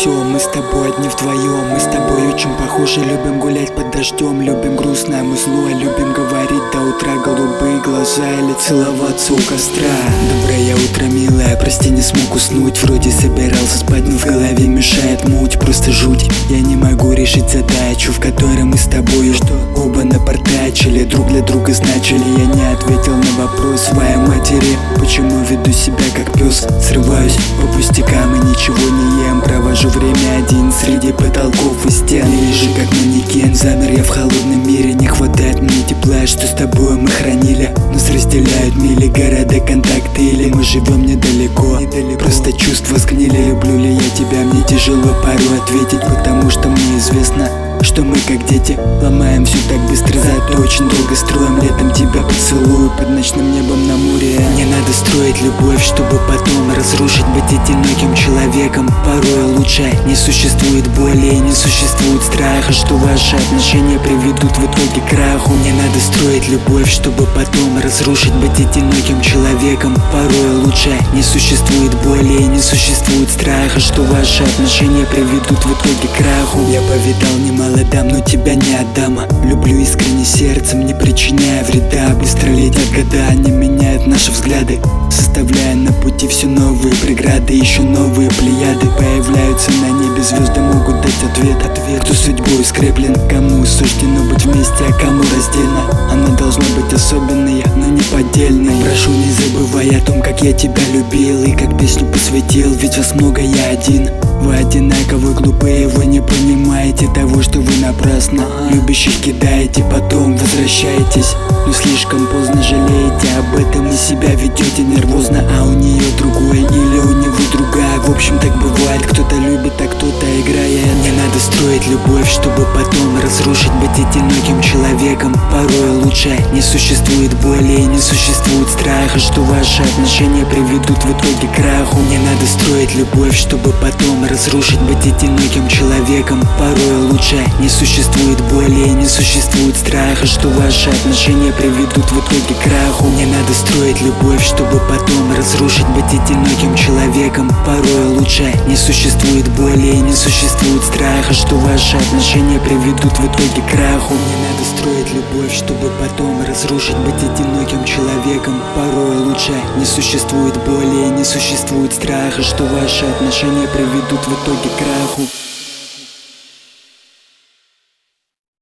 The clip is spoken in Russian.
все, мы с тобой одни вдвоем. Мы с тобой очень похожи, любим гулять под дождем. Любим грустное музло, любим говорить до утра. Голубые глаза или целоваться у костра. Доброе утро, милая, прости, не смог уснуть. Вроде собирался спать, но в голове мешает муть. Просто жуть, я не могу решить задачу, в которой мы с тобой что оба напортачили, друг для друга значили. Я не ответил на вопрос своей матери, почему веду себя как пес. Срываюсь по пустякам и ничего не ем. Провожу время один среди потолков и стен. Лежи как манекен, замер я в холодном мире. Не хватает мне тепла, что с тобой мы хранили. Нас разделяют мили, города, контакты, или мы живем недалеко. Просто чувства сгнили, люблю ли я тебя. Мне тяжело порой ответить, потому что мне известно, что мы как дети ломаем все так быстро, зато очень долго строим. Летом тебя поцелую под ночным небом на море. Не надо строить любовь, чтобы потом разрушить. Быть одиноким человеком порой лучше. Не существует боли и не существует страха, что ваши отношения приведут в итоге к краху. Не надо строить любовь, чтобы потом разрушить. Быть одиноким человеком порой лучше. Не существует боли и не существует страха, что ваши отношения приведут в итоге к краху. Я повидал немало дам, но тебя не отдам. Люблю искренне сердцем, не причиняя вреда. Быстро летят года, они меняют наши взгляды, составляя на пути все новые преграды. Еще новые плеяды появляются на небе, звезды могут дать ответ. Кто судьбой скреплен, кому суждено быть вместе, а кому раздельно. Она должна быть особенной, но не поддельной. Прошу, не забывай о том, как я тебя любил и как песню посвятил, ведь вас много, я один. Вы одинаковы глупые, вы не понимаете того, что вы напрасно любящих кидаете, потом возвращаетесь, но слишком поздно жалеете об этом и себя ведете нервозно. А у нее другой или у него другая. В общем, так бывает, кто-то любит, а кто-то играет. Не надо строить любовь, чтобы потом разрушить. Быть одиноким человеком порой лучше. Не существует боли и не существует страха, что ваши отношения приведут в итоге к краху. Не надо строить любовь, чтобы потом разрушить. Быть одиноким человеком порой лучше. Не существует боли и не существует страха, что ваши отношения приведут в итоге к краху. Не надо строить любовь, чтобы потом разрушить. Быть одиноким человеком порой лучше. Не существует боли и не существует страха, что ваши отношения приведут в итоге к краху. Не надо строить любовь, чтобы потом разрушить. Быть одиноким человеком порой лучше. Не существует боли и не существует страха, что ваши отношения приведут в итоге к краху.